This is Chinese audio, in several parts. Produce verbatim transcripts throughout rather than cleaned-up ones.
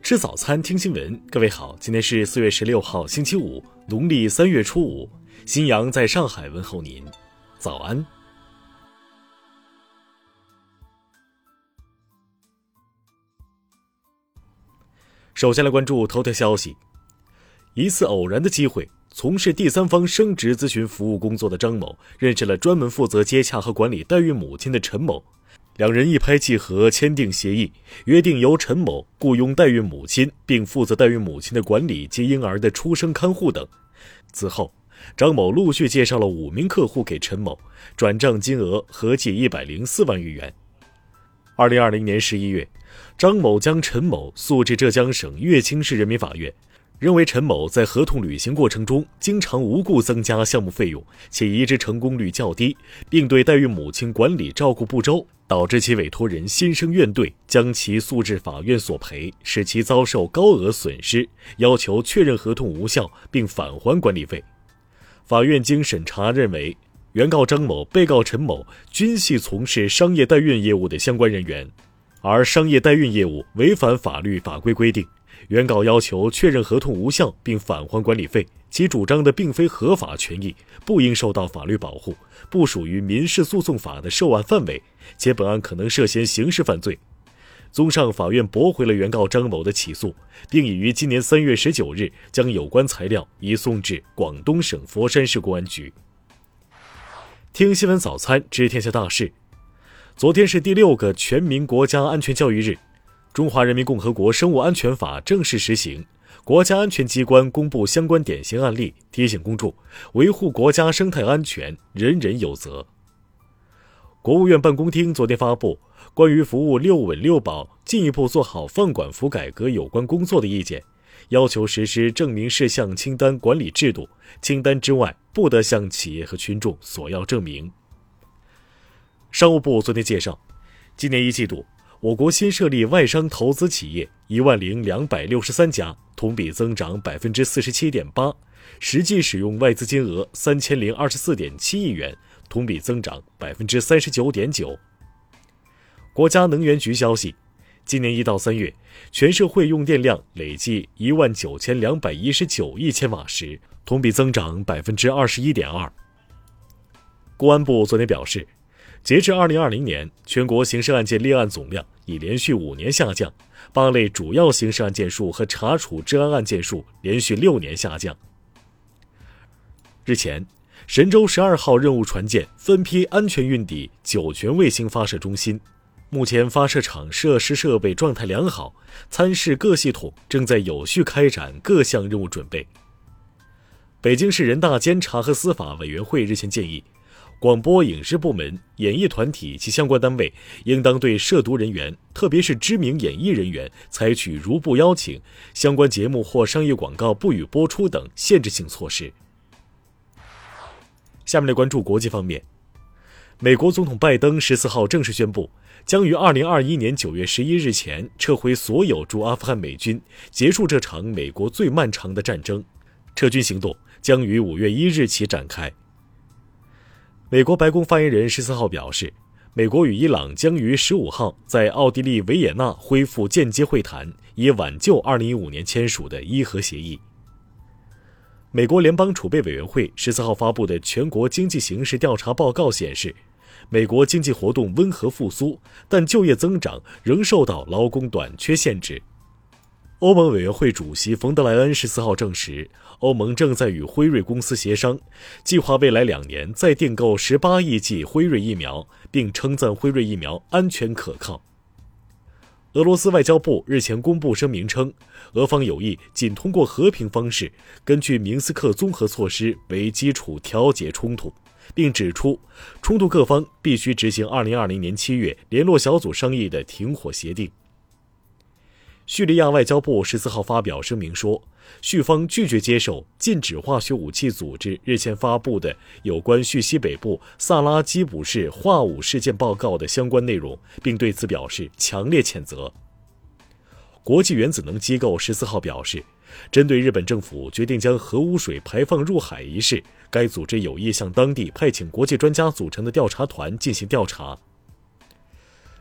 吃早餐，听新闻。各位好，今天是四月十六号，星期五，农历三月初五。新阳在上海问候您，早安。首先来关注头条消息。一次偶然的机会，从事第三方升职咨询服务工作的张某认识了专门负责接洽和管理代孕母亲的陈某。两人一拍即合，签订协议，约定由陈某雇佣代孕母亲，并负责代孕母亲的管理及婴儿的出生看护等。此后，张某陆续介绍了五名客户给陈某，转账金额合计一百零四万余元。二零二零年十一月，张某将陈某诉至浙江省乐清市人民法院，认为陈某在合同履行过程中经常无故增加项目费用，且移植成功率较低，并对代孕母亲管理照顾不周，导致其委托人心生怨怼，将其诉至法院索赔，使其遭受高额损失，要求确认合同无效并返还管理费。法院经审查认为，原告张某、被告陈某均系从事商业代孕业务的相关人员，而商业代孕业务违反法律法规规定，原告要求确认合同无效并返还管理费，其主张的并非合法权益，不应受到法律保护，不属于民事诉讼法的受案范围，且本案可能涉嫌刑事犯罪。综上，法院驳回了原告张某的起诉，并已于今年三月十九日将有关材料移送至广东省佛山市公安局。听新闻早餐，知天下大事。昨天是第六个全民国家安全教育日，中华人民共和国生物安全法正式实行，国家安全机关公布相关典型案例，提醒公众维护国家生态安全，人人有责。国务院办公厅昨天发布关于服务六稳六保进一步做好放管服改革有关工作的意见，要求实施证明事项清单管理制度，清单之外不得向企业和群众索要证明。商务部昨天介绍，今年一季度我国新设立外商投资企业一万零两百六十三家，同比增长百分之四十七点八，实际使用外资金额三千零二十四点七亿元，同比增长百分之三十九点九。国家能源局消息，今年一到三月，全社会用电量累计一万九千两百一十九亿千瓦时，同比增长百分之二十一点二。公安部昨天表示，截至二零二零年，全国刑事案件立案总量已连续五年下降，八类主要刑事案件数和查处治安案件数连续六年下降。日前，神舟十二号任务船舰分批安全运抵酒泉卫星发射中心，目前发射场设施设备状态良好，参试各系统正在有序开展各项任务准备。北京市人大监察和司法委员会日前建议，广播影视部门、演艺团体及相关单位应当对涉毒人员，特别是知名演艺人员，采取如不邀请、相关节目或商业广告不予播出等限制性措施。下面来关注国际方面。美国总统拜登十四号正式宣布，将于二零二一年九月十一日前撤回所有驻阿富汗美军，结束这场美国最漫长的战争。撤军行动将于五月一日起展开。美国白宫发言人十四号表示，美国与伊朗将于十五号在奥地利维也纳恢复间接会谈，以挽救二零一五年签署的伊核协议。美国联邦储备委员会十四号发布的全国经济形势调查报告显示，美国经济活动温和复苏，但就业增长仍受到劳工短缺限制。欧盟委员会主席冯德莱恩十四号证实，欧盟正在与辉瑞公司协商，计划未来两年再订购十八亿剂辉瑞疫苗，并称赞辉瑞疫苗安全可靠。俄罗斯外交部日前公布声明称，俄方有意仅通过和平方式，根据明斯克综合措施为基础调解冲突，并指出，冲突各方必须执行二零二零年七月联络小组商议的停火协定。叙利亚外交部十四号发表声明说，叙方拒绝接受禁止化学武器组织日前发布的有关叙西北部萨拉基卜市化武事件报告的相关内容，并对此表示强烈谴责。国际原子能机构十四号表示，针对日本政府决定将核污水排放入海一事，该组织有意向当地派遣国际专家组成的调查团进行调查。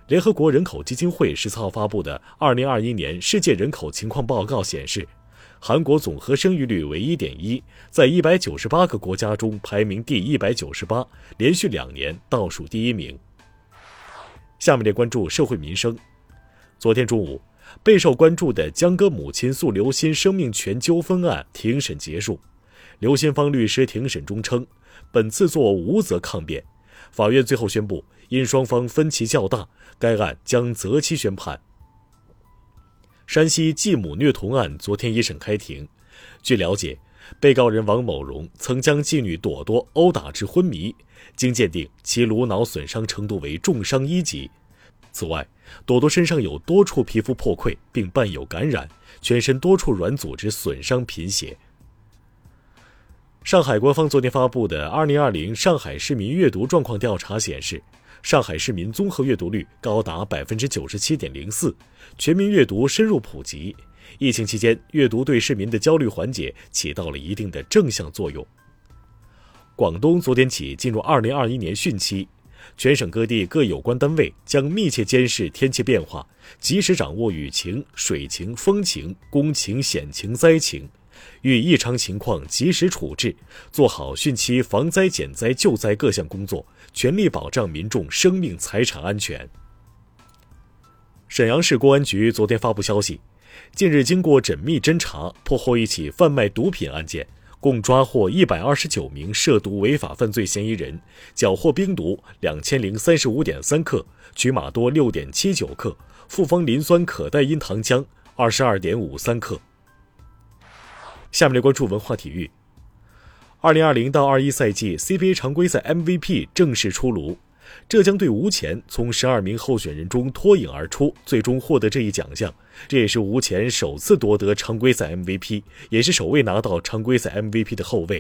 联合国人口基金会十四号发布的二零二一年世界人口情况报告显示，韩国总和生育率为 一点一， 在一百九十八个国家中排名第一百九十八，连续两年倒数第一名。下面来关注社会民生。昨天中午，备受关注的江歌母亲诉刘鑫生命权纠纷案庭审结束。刘鑫方律师庭审中称，本次作无责抗辩。法院最后宣布，因双方分歧较大，该案将择期宣判。山西继母虐童案昨天一审开庭。据了解，被告人王某荣曾将继女朵朵殴打至昏迷，经鉴定，其颅脑损伤程度为重伤一级。此外，朵朵身上有多处皮肤破溃并伴有感染，全身多处软组织损伤贫血。上海官方昨天发布的二零二零上海市民阅读状况调查显示，上海市民综合阅读率高达 百分之九十七点零四， 全民阅读深入普及。疫情期间，阅读对市民的焦虑缓解起到了一定的正向作用。广东昨天起进入二零二一年汛期，全省各地各有关单位将密切监视天气变化，及时掌握雨情、水情、风情、工情、险情、灾情，遇异常情况及时处置，做好汛期防灾减灾救灾各项工作，全力保障民众生命财产安全。沈阳市公安局昨天发布消息，近日经过缜密侦查，破获一起贩卖毒品案件，共抓获一百二十九名涉毒违法犯罪嫌疑人，缴获冰毒两千零三十五点三克，曲马多六点七九克，复方磷酸可待因糖浆二十二点五三克。下面来关注文化体育。二零二零到二十一赛季 C B A 常规赛 M V P 正式出炉，浙江队吴前从十二名候选人中脱颖而出，最终获得这一奖项。这也是吴前首次夺得常规赛 M V P， 也是首位拿到常规赛 M V P 的后卫。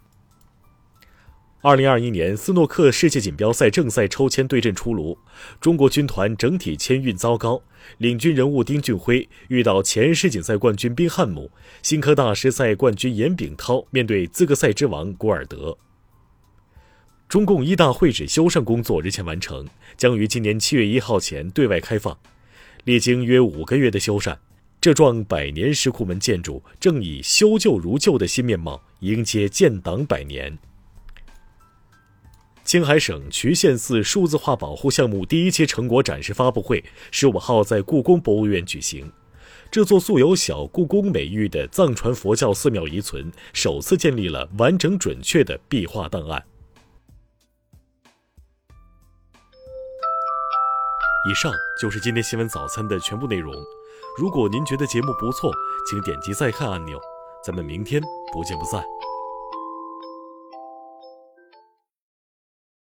二零二一年斯诺克世界锦标赛正赛抽签对阵出炉，中国军团整体签运糟糕，领军人物丁俊晖遇到前世锦赛冠军宾汉姆，新科大师赛冠军严炳涛面对资格赛之王古尔德。中共一大会址修缮工作日前完成，将于今年七月一号前对外开放。历经约五个月的修缮，这幢百年石库门建筑正以修旧如旧的新面貌迎接建党百年。青海省渠县寺数字化保护项目第一期成果展示发布会十五号在故宫博物院举行。这座素有小故宫美誉的藏传佛教寺庙遗存，首次建立了完整准确的壁画档案。以上就是今天新闻早餐的全部内容。如果您觉得节目不错，请点击再看按钮。咱们明天不见不散。